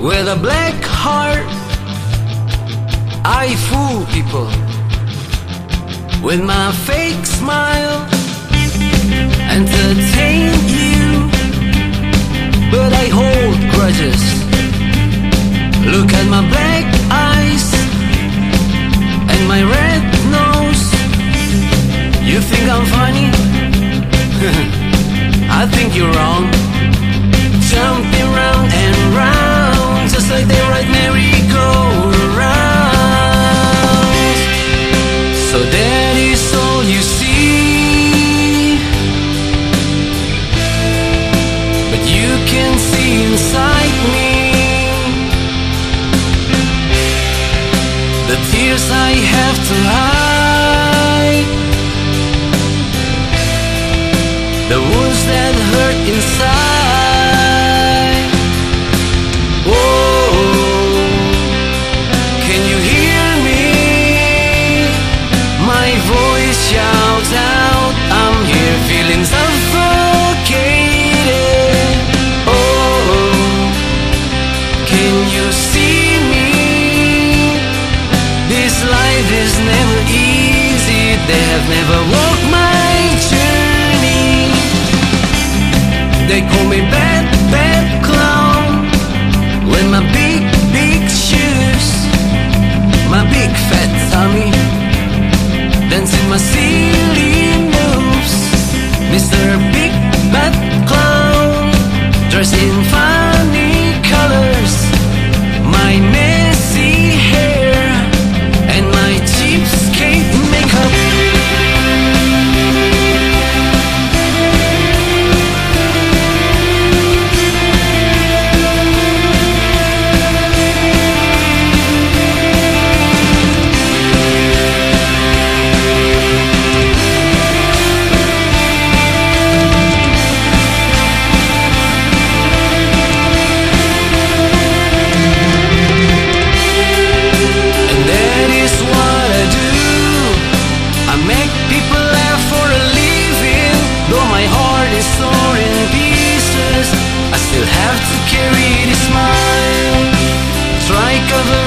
With a black heart, I fool people with my fake smile, entertain you, but I hold grudges. Look at my black eyes and my red nose. You think I'm funny? I think you're wrong. Jumping round and round, just like they ride merry-go-round. So that is all you see, but you can see inside me the tears I have to hide, the wounds that hurt inside. Oh, can you hear me? My voice shouts out, I'm here feeling suffocated. Oh, can you see me? This life is never easy. They have never walked my journey. They call me bad, bad clown, with my big, big shoes, my big fat tummy, dancing my silly moves. Mr. Big Bad Clown, dressed in funny colors, my messy hair and my cheapskate makeup. Have to carry this smile, strike of a